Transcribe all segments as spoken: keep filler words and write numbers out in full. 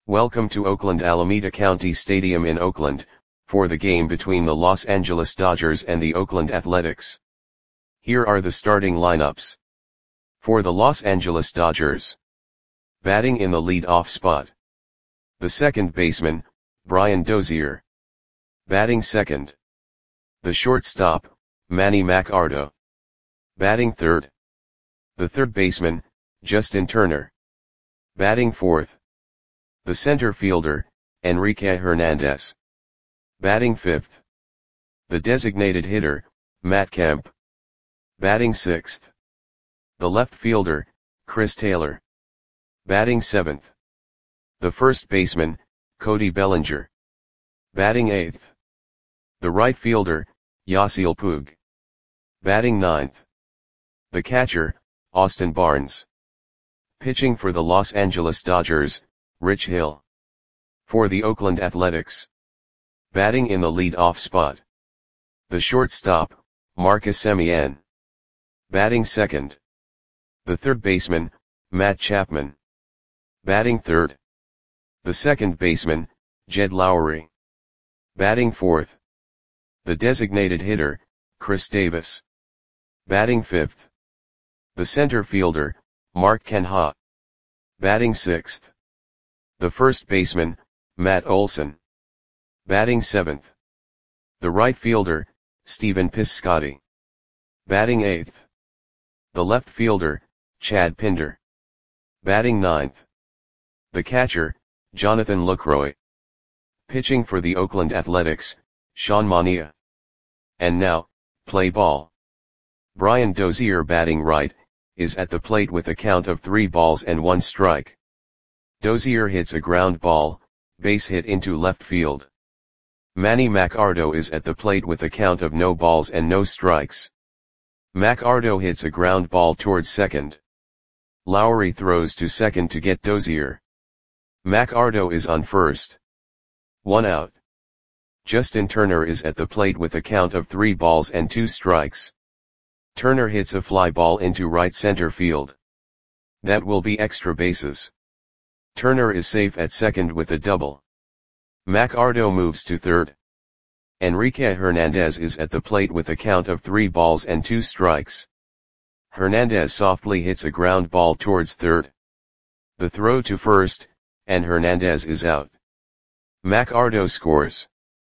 Welcome to Oakland Alameda County Stadium in Oakland, for the game between the Los Angeles Dodgers and the Oakland Athletics. Here are the starting lineups. For the Los Angeles Dodgers. Batting in the lead-off spot. The second baseman, Brian Dozier. Batting second. The shortstop, Manny Machado. Batting third. The third baseman, Justin Turner. Batting fourth. The center fielder, Enrique Hernandez. Batting fifth. The designated hitter, Matt Kemp. Batting sixth. The left fielder, Chris Taylor. Batting seventh. The first baseman, Cody Bellinger. Batting eighth. The right fielder, Yasiel Puig. Batting ninth. The catcher, Austin Barnes. Pitching for the Los Angeles Dodgers, Rich Hill. For the Oakland Athletics. Batting in the lead-off spot. The shortstop, Marcus Semien. Batting second. The third baseman, Matt Chapman. Batting third. The second baseman, Jed Lowrie. Batting fourth. The designated hitter, Chris Davis. Batting fifth. The center fielder, Mark Canha. Batting sixth. The first baseman, Matt Olson. Batting seventh. The right fielder, Stephen Piscotty. Batting eighth. The left fielder, Chad Pinder. Batting ninth. The catcher, Jonathan Lucroy. Pitching for the Oakland Athletics, Sean Manaea. And now, play ball. Brian Dozier, batting right, is at the plate with a count of three balls and one strike. Dozier hits a ground ball, base hit into left field. Manny Machado is at the plate with a count of no balls and no strikes. Machado hits a ground ball towards second. Lowrie throws to second to get Dozier. Machado is on first. One out. Justin Turner is at the plate with a count of three balls and two strikes. Turner hits a fly ball into right center field. That will be extra bases. Turner is safe at second with a double. Machado moves to third. Enrique Hernandez is at the plate with a count of three balls and two strikes. Hernandez softly hits a ground ball towards third. The throw to first, and Hernandez is out. Machado scores.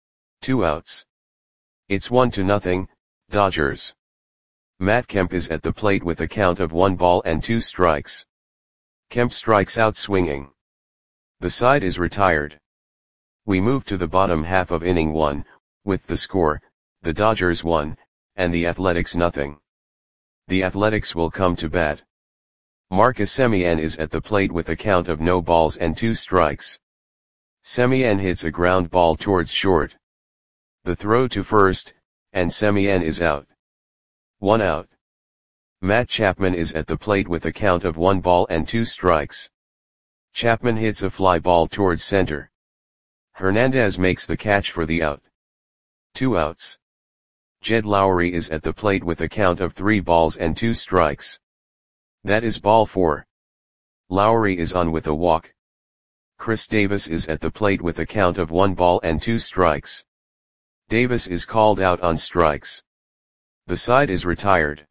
Two outs. It's one to nothing, Dodgers. Matt Kemp is at the plate with a count of one ball and two strikes. Kemp strikes out swinging. The side is retired. We move to the bottom half of inning one, with the score, the Dodgers one, and the Athletics nothing. The Athletics will come to bat. Marcus Semien is at the plate with a count of no balls and two strikes. Semien hits a ground ball towards short. The throw to first, and Semien is out. One out. Matt Chapman is at the plate with a count of one ball and two strikes. Chapman hits a fly ball towards center. Hernandez makes the catch for the out. Two outs. Jed Lowrie is at the plate with a count of three balls and two strikes. That is ball four. Lowrie is on with a walk. Chris Davis is at the plate with a count of one ball and two strikes. Davis is called out on strikes. The side is retired.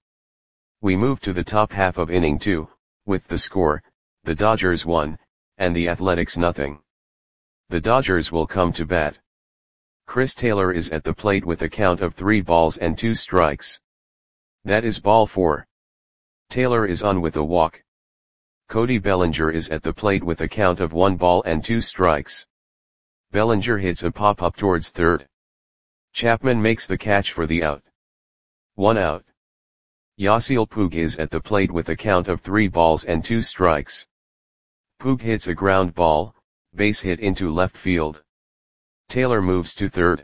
We move to the top half of inning two, with the score, the Dodgers one, and the Athletics nothing. The Dodgers will come to bat. Chris Taylor is at the plate with a count of three balls and two strikes. That is ball four. Taylor is on with a walk. Cody Bellinger is at the plate with a count of one ball and two strikes. Bellinger hits a pop-up towards third. Chapman makes the catch for the out. One out. Yasiel Puig is at the plate with a count of three balls and two strikes. Puig hits a ground ball, base hit into left field. Taylor moves to third.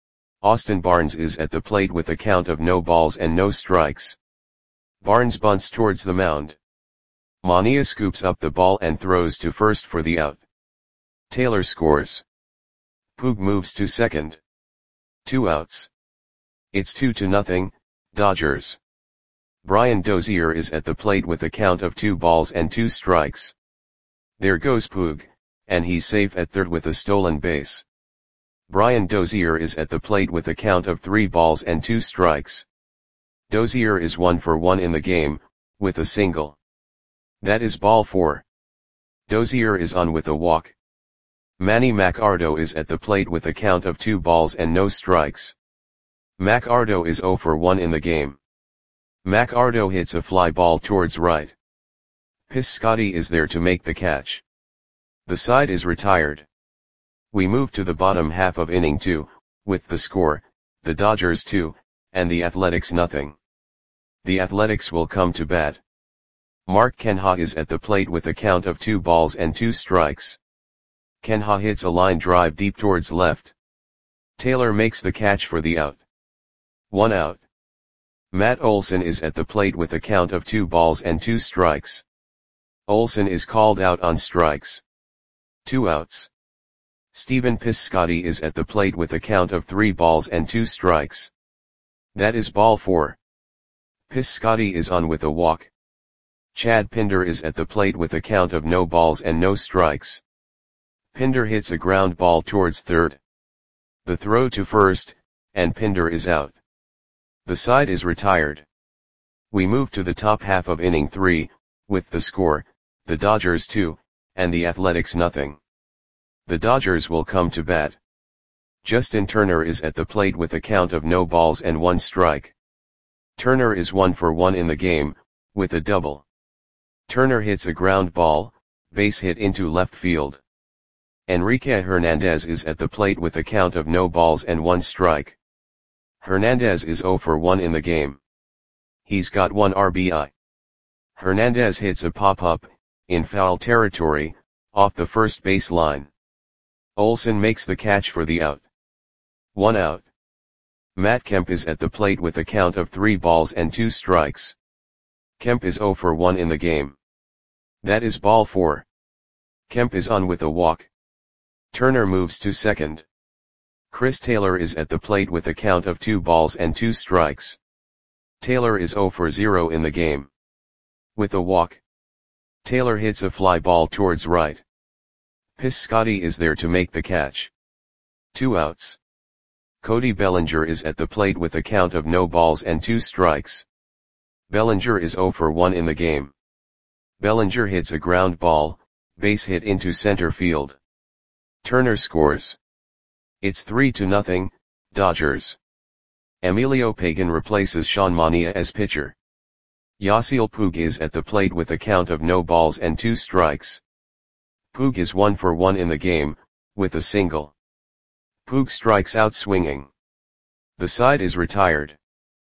Austin Barnes is at the plate with a count of no balls and no strikes. Barnes bunts towards the mound. Manaea scoops up the ball and throws to first for the out. Taylor scores. Puig moves to second. Two outs. It's two to nothing, Dodgers. Brian Dozier is at the plate with a count of two balls and two strikes. There goes Puig, and he's safe at third with a stolen base. Brian Dozier is at the plate with a count of three balls and two strikes. Dozier is one for one in the game, with a single. That is ball four. Dozier is on with a walk. Manny Macardo is at the plate with a count of two balls and no strikes. Macardo is zero for one in the game. Macardo hits a fly ball towards right. Piscotty is there to make the catch. The side is retired. We move to the bottom half of inning two, with the score, the Dodgers two, and the Athletics nothing. The Athletics will come to bat. Mark Canha is at the plate with a count of two balls and two strikes. Canha hits a line drive deep towards left. Taylor makes the catch for the out. One out. Matt Olson is at the plate with a count of two balls and two strikes. Olson is called out on strikes. Two outs. Stephen Piscotty is at the plate with a count of three balls and two strikes. That is ball four. Piscotty is on with a walk. Chad Pinder is at the plate with a count of no balls and no strikes. Pinder hits a ground ball towards third. The throw to first, and Pinder is out. The side is retired. We move to the top half of inning three, with the score, the Dodgers two, and the Athletics nothing. The Dodgers will come to bat. Justin Turner is at the plate with a count of no balls and one strike. Turner is one for one in the game, with a double. Turner hits a ground ball, base hit into left field. Enrique Hernandez is at the plate with a count of no balls and one strike. Hernandez is zero for one in the game. He's got one R B I. Hernandez hits a pop-up, in foul territory, off the first base line. Olson makes the catch for the out. One out. Matt Kemp is at the plate with a count of three balls and two strikes. Kemp is zero for one in the game. That is ball four. Kemp is on with a walk. Turner moves to second. Chris Taylor is at the plate with a count of two balls and two strikes. Taylor is zero for zero in the game. With a walk. Taylor hits a fly ball towards right. Piscotty is there to make the catch. Two outs. Cody Bellinger is at the plate with a count of no balls and two strikes. Bellinger is zero for one in the game. Bellinger hits a ground ball, base hit into center field. Turner scores. It's three to nothing, Dodgers. Emilio Pagan replaces Sean Mania as pitcher. Yasiel Puig is at the plate with a count of no balls and two strikes. Puig is one for one in the game, with a single. Puig strikes out swinging. The side is retired.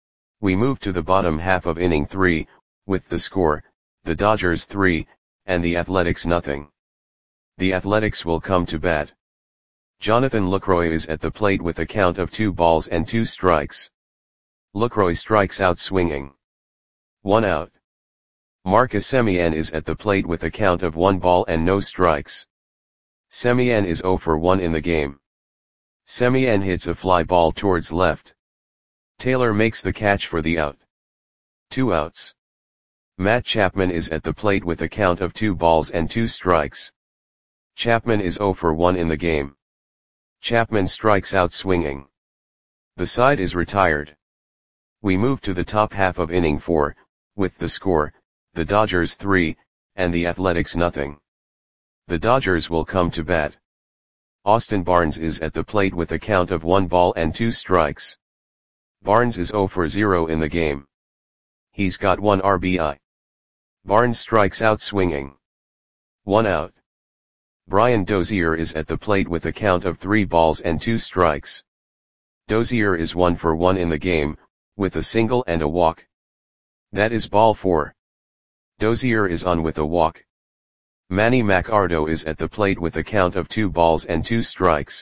We move to the bottom half of inning three, with the score, the Dodgers three, and the Athletics nothing. The Athletics will come to bat. Jonathan Lucroy is at the plate with a count of two balls and two strikes. Lucroy strikes out swinging. One out. Marcus Semien is at the plate with a count of one ball and no strikes. Semien is zero for one in the game. Semien hits a fly ball towards left. Taylor makes the catch for the out. Two outs. Matt Chapman is at the plate with a count of two balls and two strikes. Chapman is zero for one in the game. Chapman strikes out swinging. The side is retired. We move to the top half of inning four, with the score, the Dodgers three, and the Athletics nothing. The Dodgers will come to bat. Austin Barnes is at the plate with a count of one ball and two strikes. Barnes is zero for zero in the game. He's got one R B I. Barnes strikes out swinging. One out. Brian Dozier is at the plate with a count of three balls and two strikes. Dozier is one for one in the game, with a single and a walk. That is ball four. Dozier is on with a walk. Manny Macardo is at the plate with a count of two balls and two strikes.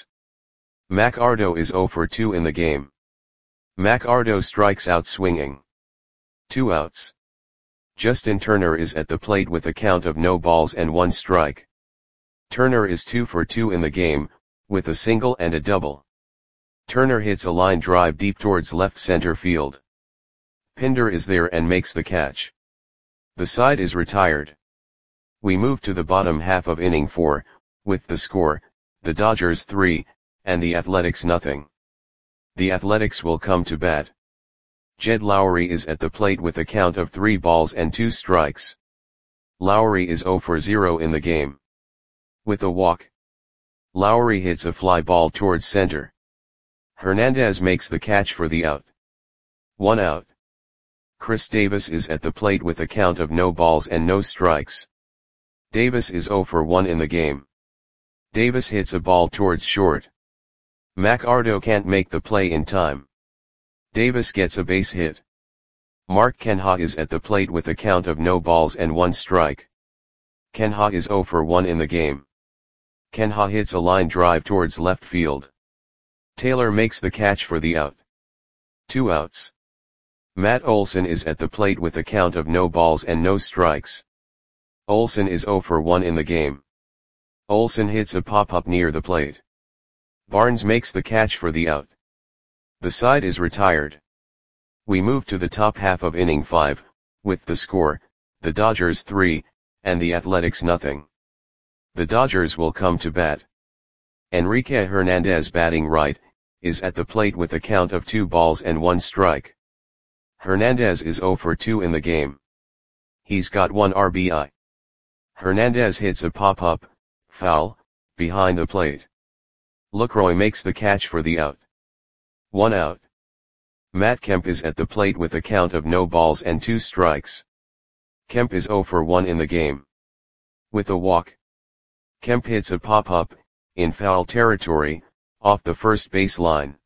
Macardo is zero for two in the game. Macardo strikes out swinging. Two outs. Justin Turner is at the plate with a count of no balls and one strike. Turner is two for two in the game, with a single and a double. Turner hits a line drive deep towards left center field. Pinder is there and makes the catch. The side is retired. We move to the bottom half of inning four, With the score, the Dodgers three, and the Athletics nothing. The Athletics will come to bat. Jed Lowrie is at the plate with a count of three balls and two strikes. Lowrie is zero for zero in the game. With a walk, Lowrie hits a fly ball towards center. Hernandez makes the catch for the out. One out. Chris Davis is at the plate with a count of no balls and no strikes. Davis is zero for one in the game. Davis hits a ball towards short. McArdo can't make the play in time. Davis gets a base hit. Mark Canha is at the plate with a count of no balls and one strike. Canha is zero for one in the game. Canha hits a line drive towards left field. Taylor makes the catch for the out. Two outs. Matt Olson is at the plate with a count of no balls and no strikes. Olson is zero for one in the game. Olson hits a pop-up near the plate. Barnes makes the catch for the out. The side is retired. We move to the top half of inning five, with the score, the Dodgers three, and the Athletics nothing. The Dodgers will come to bat. Enrique Hernandez, batting right, is at the plate with a count of two balls and one strike. Hernandez is zero for two in the game. He's got one R B I. Hernandez hits a pop-up, foul, behind the plate. Lucroy makes the catch for the out. One out. Matt Kemp is at the plate with a count of no balls and two strikes. Kemp is zero for one in the game. With a walk, Kemp hits a pop-up, in foul territory, off the first base line.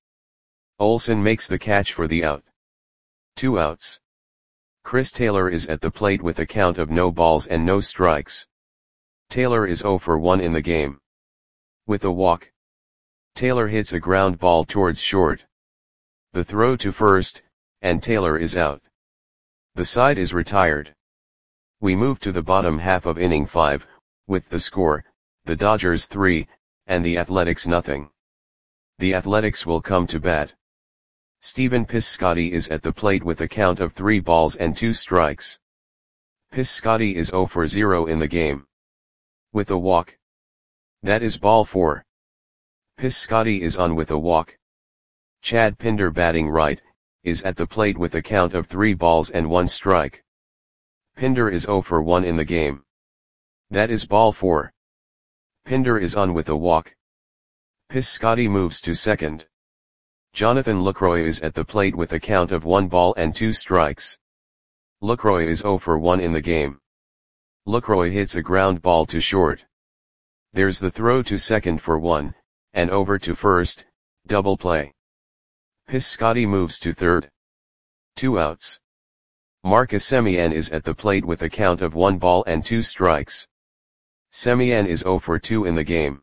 Olson makes the catch for the out. Two outs. Chris Taylor is at the plate with a count of no balls and no strikes. Taylor is zero for one in the game. With a walk, Taylor hits a ground ball towards short. The throw to first, and Taylor is out. The side is retired. We move to the bottom half of inning five, with the score, the Dodgers three, and the Athletics nothing. The Athletics will come to bat. Stephen Piscotty is at the plate with a count of three balls and two strikes. Piscotty is zero for zero in the game. With a walk. That is ball four. Piscotty is on with a walk. Chad Pinder, batting right, is at the plate with a count of three balls and one strike. Pinder is zero for one in the game. That is ball four. Pinder is on with a walk. Piscotty moves to second. Jonathan Lucroy is at the plate with a count of one ball and two strikes. Lucroy is zero for one in the game. Lucroy hits a ground ball to short. There's the throw to second for one, and over to first, double play. Piscotty moves to third. Two outs. Marcus Semien is at the plate with a count of one ball and two strikes. Semien is zero for two in the game.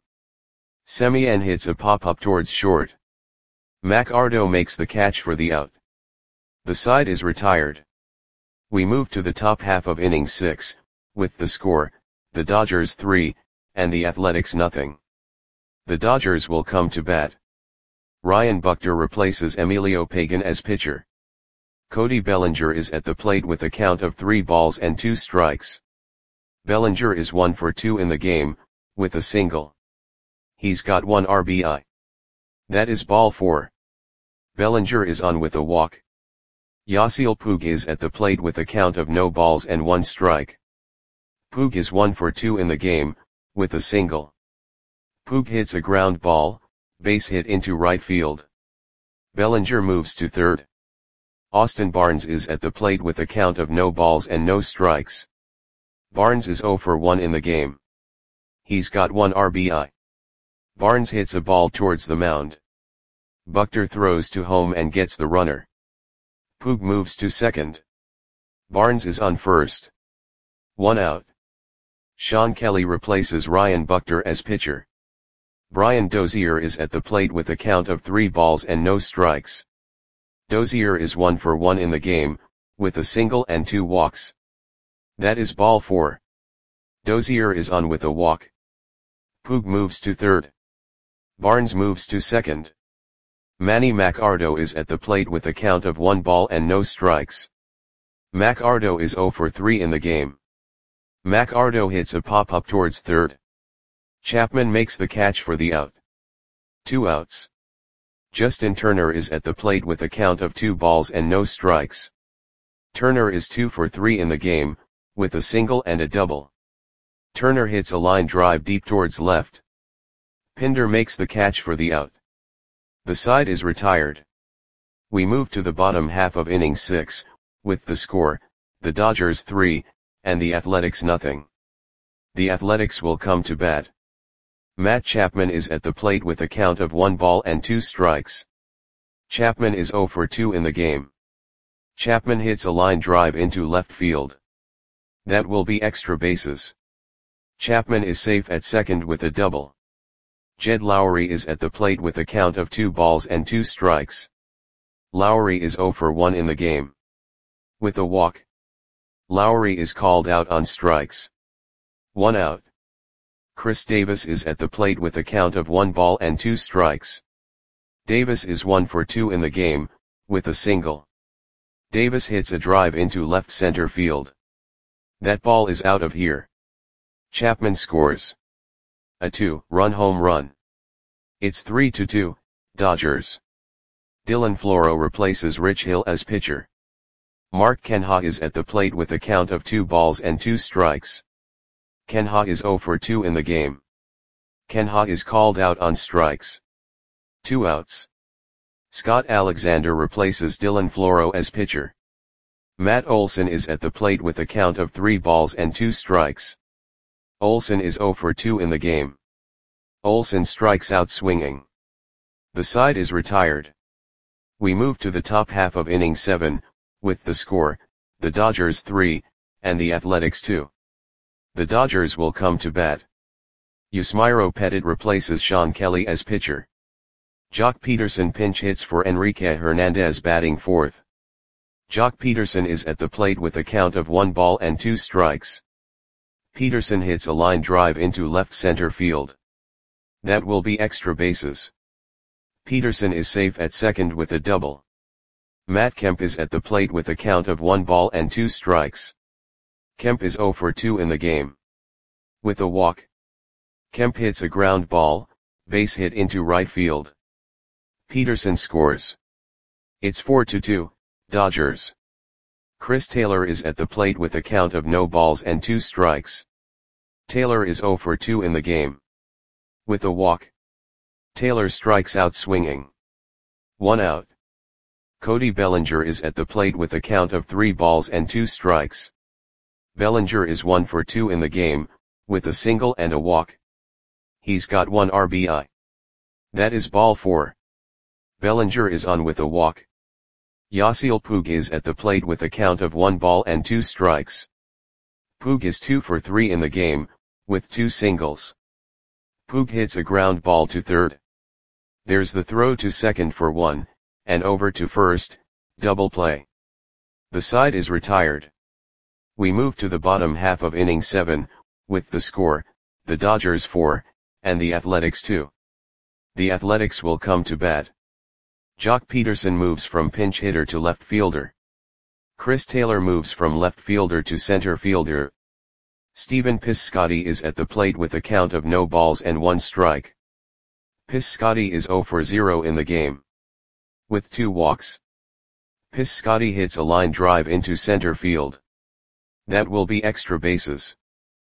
Semien hits a pop-up towards short. McArdo makes the catch for the out. The side is retired. We move to the top half of inning six, with the score, the Dodgers three, and the Athletics nothing. The Dodgers will come to bat. Ryan Buckner replaces Emilio Pagan as pitcher. Cody Bellinger is at the plate with a count of three balls and two strikes. Bellinger is one for two in the game, with a single. He's got one R B I. That is ball four. Bellinger is on with a walk. Yasiel Puig is at the plate with a count of no balls and one strike. Puig is one for two in the game, with a single. Puig hits a ground ball, base hit into right field. Bellinger moves to third. Austin Barnes is at the plate with a count of no balls and no strikes. Barnes is zero for one in the game. He's got one R B I. Barnes hits a ball towards the mound. Buckner throws to home and gets the runner. Puig moves to second. Barnes is on first. One out. Sean Kelly replaces Ryan Buckner as pitcher. Brian Dozier is at the plate with a count of three balls and no strikes. Dozier is one for one in the game, with a single and two walks. That is ball four. Dozier is on with a walk. Puig moves to third. Barnes moves to second. Manny McArdo is at the plate with a count of one ball and no strikes. McArdo is zero for three in the game. McArdo hits a pop-up towards third. Chapman makes the catch for the out. Two outs. Justin Turner is at the plate with a count of two balls and no strikes. Turner is two for three in the game, with a single and a double. Turner hits a line drive deep towards left. Pinder makes the catch for the out. The side is retired. We move to the bottom half of inning six, with the score, the Dodgers three, and the Athletics nothing. The Athletics will come to bat. Matt Chapman is at the plate with a count of one ball and two strikes. Chapman is zero for two in the game. Chapman hits a line drive into left field. That will be extra bases. Chapman is safe at second with a double. Jed Lowrie is at the plate with a count of two balls and two strikes. Lowrie is zero for one in the game. With a walk. Lowrie is called out on strikes. One out. Chris Davis is at the plate with a count of one ball and two strikes. Davis is one for two in the game, with a single. Davis hits a drive into left center field. That ball is out of here. Chapman scores a two-run home run. It's three to two, Dodgers. Dylan Floro replaces Rich Hill as pitcher. Mark Canha is at the plate with a count of two balls and two strikes. Canha is zero for two in the game. Canha is called out on strikes. Two outs. Scott Alexander replaces Dylan Floro as pitcher. Matt Olson is at the plate with a count of three balls and two strikes. Olson is zero for two in the game. Olson strikes out swinging. The side is retired. We move to the top half of inning seven, with the score, the Dodgers three, and the Athletics two. The Dodgers will come to bat. Yusmeiro Petit replaces Sean Kelly as pitcher. Jock Peterson pinch hits for Enrique Hernandez batting fourth. Jock Peterson is at the plate with a count of one ball and two strikes. Peterson hits a line drive into left center field. That will be extra bases. Peterson is safe at second with a double. Matt Kemp is at the plate with a count of one ball and two strikes. Kemp is zero for two in the game. With a walk. Kemp hits a ground ball, base hit into right field. Peterson scores. It's four to two, Dodgers. Chris Taylor is at the plate with a count of no balls and two strikes. Taylor is zero for two in the game. With a walk. Taylor strikes out swinging. One out. Cody Bellinger is at the plate with a count of three balls and two strikes. Bellinger is one for two in the game, with a single and a walk. He's got one R B I. That is ball four. Bellinger is on with a walk. Yasiel Puig is at the plate with a count of one ball and two strikes. Puig is two for three in the game, with two singles. Puig hits a ground ball to third. There's the throw to second for one, and over to first, double play. The side is retired. We move to the bottom half of inning seven, with the score, the Dodgers four, and the Athletics two. The Athletics will come to bat. Jock Peterson moves from pinch hitter to left fielder. Chris Taylor moves from left fielder to center fielder. Stephen Piscotty is at the plate with a count of no balls and one strike. Piscotty is zero for zero in the game. With two walks. Piscotty hits a line drive into center field. That will be extra bases.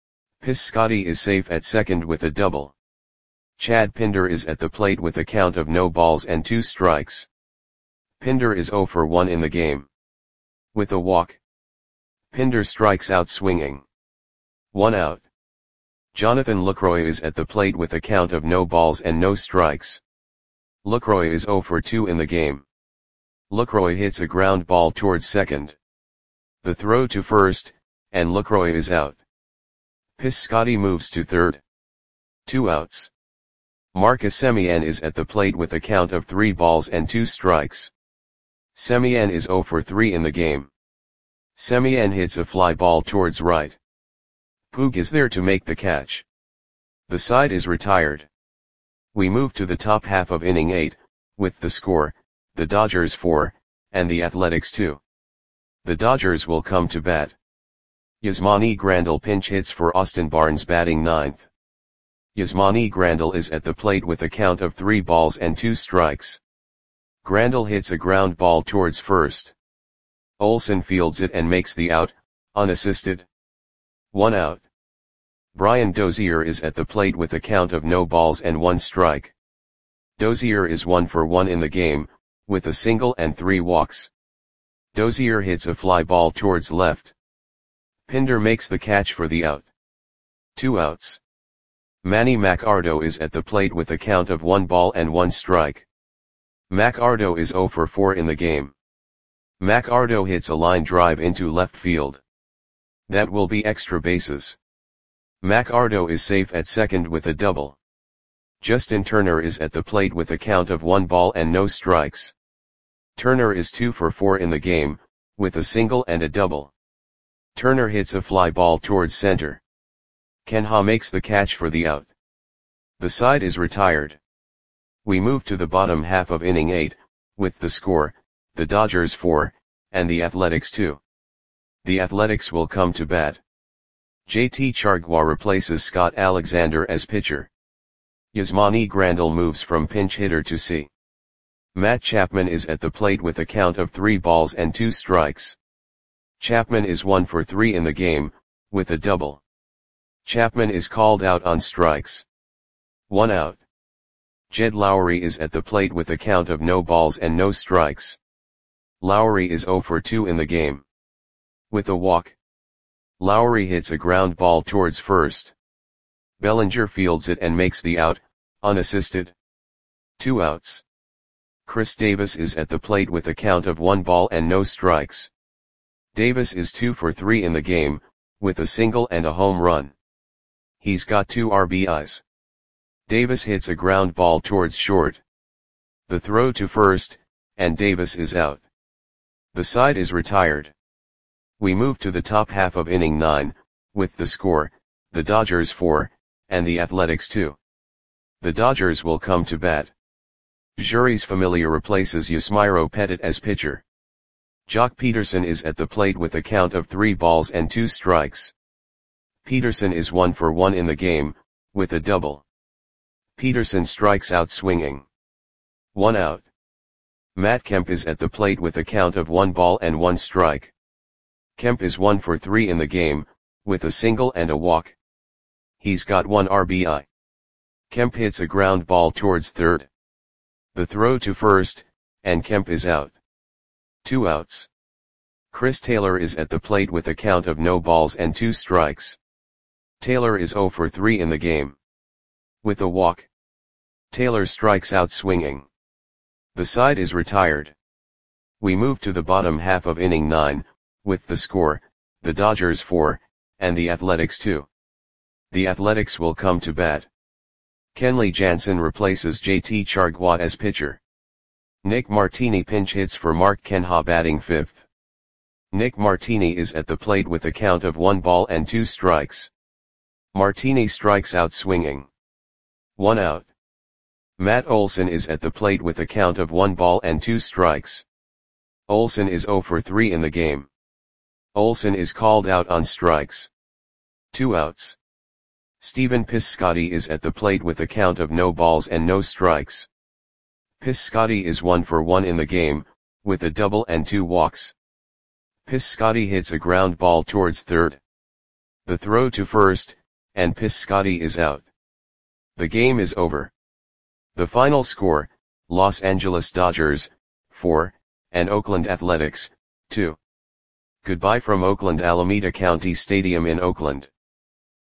Piscotty is safe at second with a double. Chad Pinder is at the plate with a count of no balls and two strikes. Pinder is zero for one in the game. With a walk. Pinder strikes out swinging. One out. Jonathan Lucroy is at the plate with a count of no balls and no strikes. Lucroy is zero for two in the game. Lucroy hits a ground ball towards second. The throw to first, and Lucroy is out. Piscotty moves to third. Two outs. Marcus Semien is at the plate with a count of three balls and two strikes. Semien is zero for three in the game. Semien hits a fly ball towards right. Puig is there to make the catch. The side is retired. We move to the top half of inning eight, with the score, the Dodgers four, and the Athletics two. The Dodgers will come to bat. Yasmani Grandal pinch hits for Austin Barnes batting ninth. Yasmani Grandal is at the plate with a count of three balls and two strikes. Grandal hits a ground ball towards first. Olsen fields it and makes the out, unassisted. One out. Brian Dozier is at the plate with a count of no balls and one strike. Dozier is one for one in the game, with a single and three walks. Dozier hits a fly ball towards left. Pinder makes the catch for the out. Two outs. Manny Macardo is at the plate with a count of one ball and one strike. Macardo is zero for four in the game. Macardo hits a line drive into left field. That will be extra bases. Macardo is safe at second with a double. Justin Turner is at the plate with a count of one ball and no strikes. Turner is two for four in the game, with a single and a double. Turner hits a fly ball towards center. Kenha makes the catch for the out. The side is retired. We move to the bottom half of inning eight, with the score, the Dodgers four, and the Athletics two. The Athletics will come to bat. J T Chargois replaces Scott Alexander as pitcher. Yasmani Grandal moves from pinch hitter to C. Matt Chapman is at the plate with a count of three balls and two strikes. Chapman is one for three in the game, with a double. Chapman is called out on strikes. One out. Jed Lowry is at the plate with a count of no balls and no strikes. Lowry is zero for two in the game. With a walk. Lowry hits a ground ball towards first. Bellinger fields it and makes the out, unassisted. Two outs. Chris Davis is at the plate with a count of one ball and no strikes. Davis is two for three in the game, with a single and a home run. He's got two R B Is. Davis hits a ground ball towards short. The throw to first, and Davis is out. The side is retired. We move to the top half of inning nine, with the score, the Dodgers four, and the Athletics two. The Dodgers will come to bat. Juris Familia replaces Yusmeiro Petit as pitcher. Jock Peterson is at the plate with a count of three balls and two strikes. Peterson is one for one in the game, with a double. Peterson strikes out swinging. One out. Matt Kemp is at the plate with a count of one ball and one strike. Kemp is one for three in the game, with a single and a walk. He's got one R B I. Kemp hits a ground ball towards third. The throw to first, and Kemp is out. Two outs. Chris Taylor is at the plate with a count of no balls and two strikes. Taylor is zero for three in the game. With a walk. Taylor strikes out swinging. The side is retired. We move to the bottom half of inning nine, with the score, the Dodgers four, and the Athletics two. The Athletics will come to bat. Kenley Jansen replaces J T Chargois as pitcher. Nick Martini pinch hits for Mark Kenha batting fifth. Nick Martini is at the plate with a count of one ball and two strikes. Martini strikes out swinging. One out. Matt Olson is at the plate with a count of one ball and two strikes. Olson is zero for three in the game. Olson is called out on strikes. Two outs. Stephen Piscotty is at the plate with a count of no balls and no strikes. Piscotty is one for one in the game, with a double and two walks. Piscotty hits a ground ball towards third. The throw to first, and Piscotty is out. The game is over. The final score, Los Angeles Dodgers, four, and Oakland Athletics, two. Goodbye from Oakland Alameda County Stadium in Oakland.